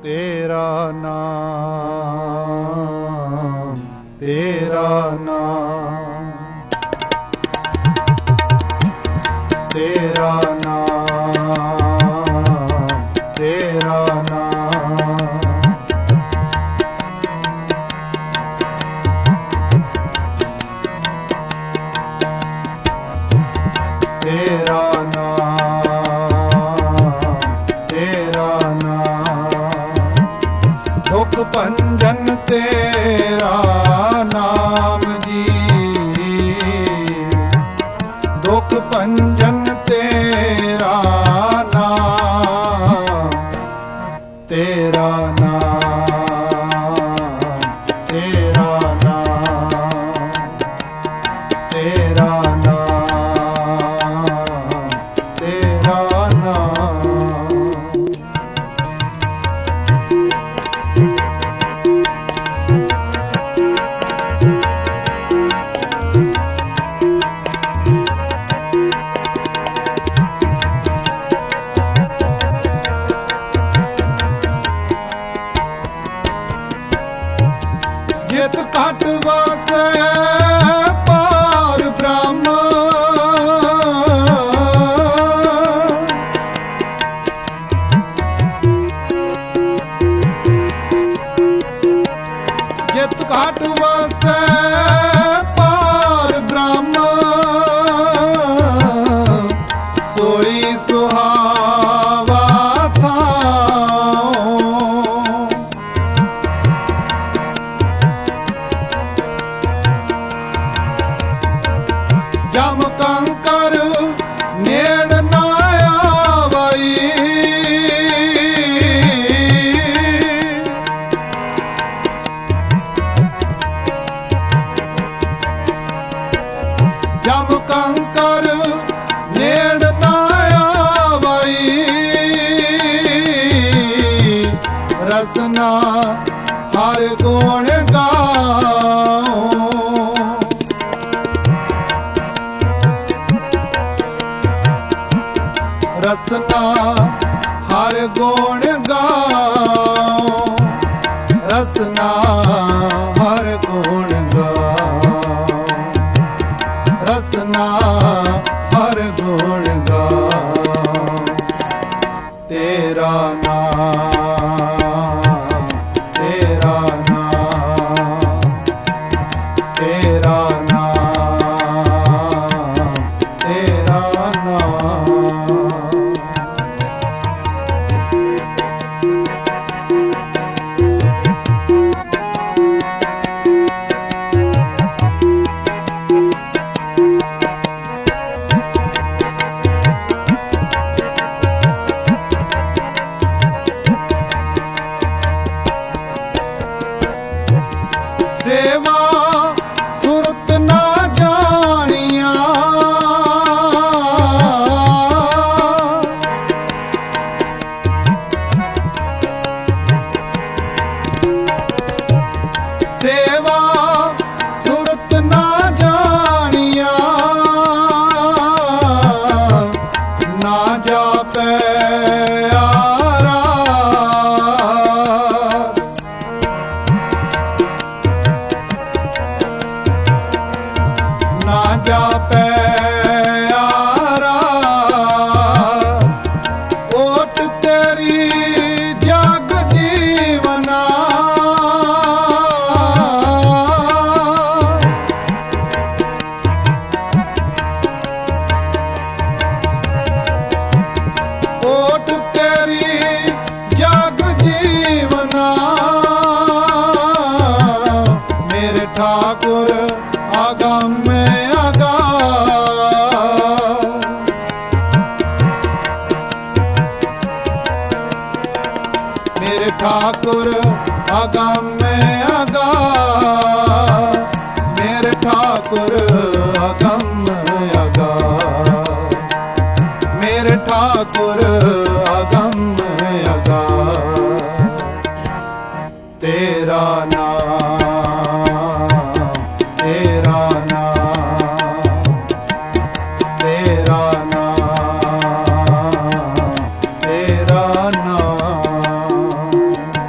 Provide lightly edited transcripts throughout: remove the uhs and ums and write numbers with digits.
ਤੇਰਾ ਨਾਮ, ਤੇਰਾ ਨਾਮ, ਤੇਰਾ ਨਾਮ, ਤੇਰਾ ਨਾਮ, ਤੇਰਾ ਦੁਖ ਭੰਜਨ ਤੇਰਾ ਨਾਮ ਜੀ, ਦੁਖ ਭੰਜਨ ਤੇਰਾ ਨਾਮ, ਤੇਰਾ ਨਾਮ, ਤੇਰਾ ਨਾਮ, ਤੇਰਾ ਨਾਮ, ਤੇਰਾ ਨਾਮ। ਜਿਤ ਘਟ ਵਾਸੈ ਪਾਰ ਬ੍ਰਹਮ, ਜਿਤ ਘਟ ਵਾਸੈ ਪਾਰ ਬ੍ਰਹਮ, ਸੋਈ ਸੁਹਾਵਾ ਥਾਉ, ਜਮ ਕੰਕਰ ਨੇੜ ਨਾ ਆਵਈ, ਜਮ ਕੰਕਰ ਨੇੜ ਨਾ ਆਵਈ, ਰਸਨਾ ਹਰ ਗੁਣ ਗਾਉ, ਰਸਨਾ ਹਰ ਗੁਣ ਗਾਉ, ਰਸਨਾ ਹਰ ਗੁਣ ਗਾਉ, ਰਸਨਾ ਹਰ ਗੁਣ ਗਾਉ, ਤੇਰਾ ਨਾਮ, ਤੇਰਾ ਨਾਮ, ਤੇਰਾ ਨਾਮ, ਤੇਰਾ ਨਾਮ। ਸੇਵਾ ਸੁਰਤ ਨਾ ਜਾਣੀਆਂ, ਸੇਵਾ ਸੁਰਤ ਨਾ ਜਾਣੀਆਂ, ਨਾ ਜਾਪੈ ਨਾ ਜਾਪੈ ਆਰਾ, ਓਟ ਤੇਰੀ ਜਗ ਜੀਵਨਾ, ਓਟ ਤੇਰੀ ਜਗ ਜੀਵਨਾ, ਮੇਰੇ ਠਾਕੁਰ ਅਗੰਮ ਮੇਰੇ ਠਾਕੁਰ ਅਗੰਮ ਅਗਾ, ਮੇਰੇ ਠਾਕੁਰ ਅਗੰਮ ਅਗਾ, ਮੇਰੇ ਠਾਕੁਰ ਅਗੰਮ ਅਗਾ, ਤੇਰਾ ਨਾਮ, ਤੇਰਾ ਨਾਮ, ਤੇਰਾ ਨਾਮ, ਤੇਰਾ ਨਾਮ।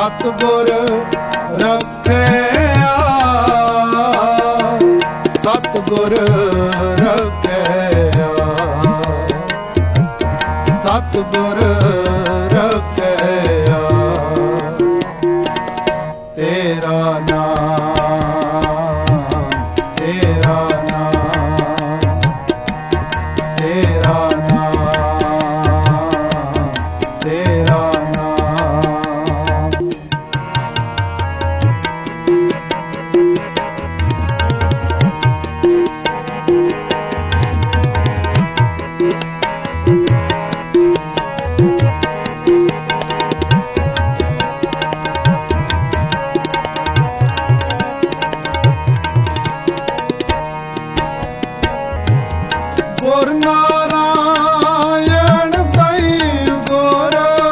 ਸਤਿਗੁਰ ਰੱਖਿਆ, ਸਤਿਗੁਰ ਰੱਖਿਆ, ਸਤਿਗੁਰ ਰੱਖਿਆ। ਤੇਰਾ ਨਾਮ, ਤੇਰਾ ਨਾਮ, ਤੇਰਾ ਨਾਮ, ਤੇਰਾ ਨਾਮ। ਗੁਰ ਨਾਰਾਇਣ ਦਈ ਗੁਰ,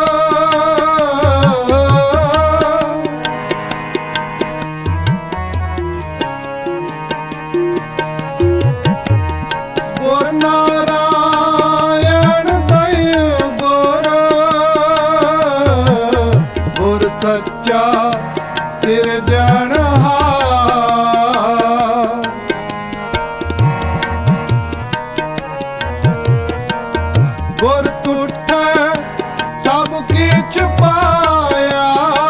ਗੁਰ ਨਾਰਾਇਣ ਦਈ ਗੁਰ, ਗੁਰ ਸੱਚਾ ਸਿਰਜਣਹਾਰ। ਗੁਰ ਤੁਠੈ ਸਭ ਕਿਛ ਪਾਇਆ,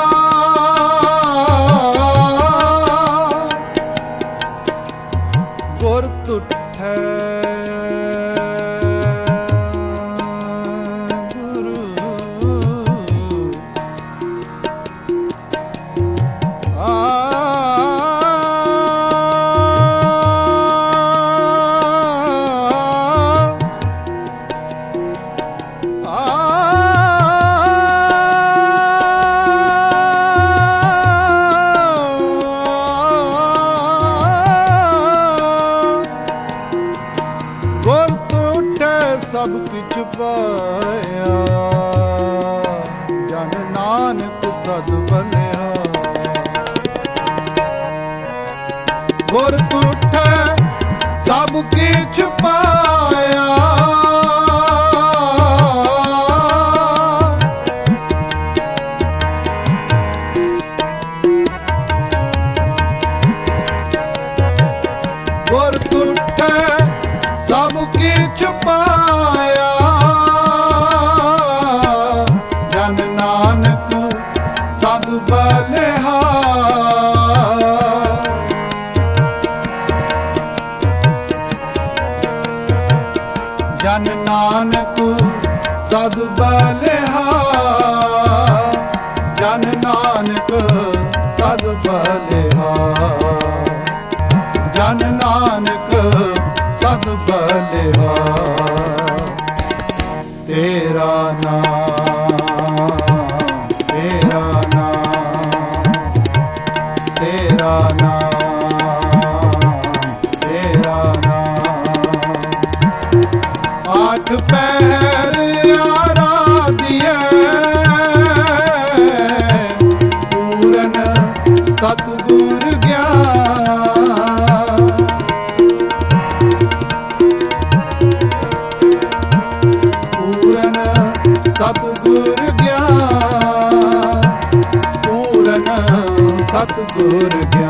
ਗੁਰ ਤੁਠੈ ਗੁਰੂ ਗੁਰ ਤੁਠੈ ਸਭ ਕਿਛ ਪਾਇਆ, ਜਨ ਨਾਨਕ ਸਦ ਬਲਿਆ। ਗੁਰ ਤੁਠੈ ਸਭ ਕਿਛ ਪਾਇਆ, ਗੁਰ ਤੁਠੈ ਸਭ ਕਿਛ ਪਾਇਆ, ਜਨ ਨਾਨਕ ਸਦ ਬਲਿਹਾਰ। ਜਨ ਨਾਨਕ ਸਦ ਬਲਿਹਾਰ, ਜਨ ਨਾਨਕ ਸਦ ਬਲਿਹਾਰ, ਜਨ ਨਾਨਕ ਸਦ ਬਲਿਹਾਰ। ਤੇਰਾ ਨਾਮ, ਤੇਰਾ ਨਾਮ, ਤੇਰਾ ਨਾਮ, ਤੇਰਾ ਨਾਮ। ਆਠ ਪਹਿਰ ਆਰਾਧਿਐ, ਪੂਰਨ ਸਤਿਗੁਰ ਗਿਆਨ। ਪੂਰਨ ਸਤਿਗੁਰ ਗਿਆਨ, ਪੂਰਨ ਸਤਿਗੁਰ ਗਿਆਨ।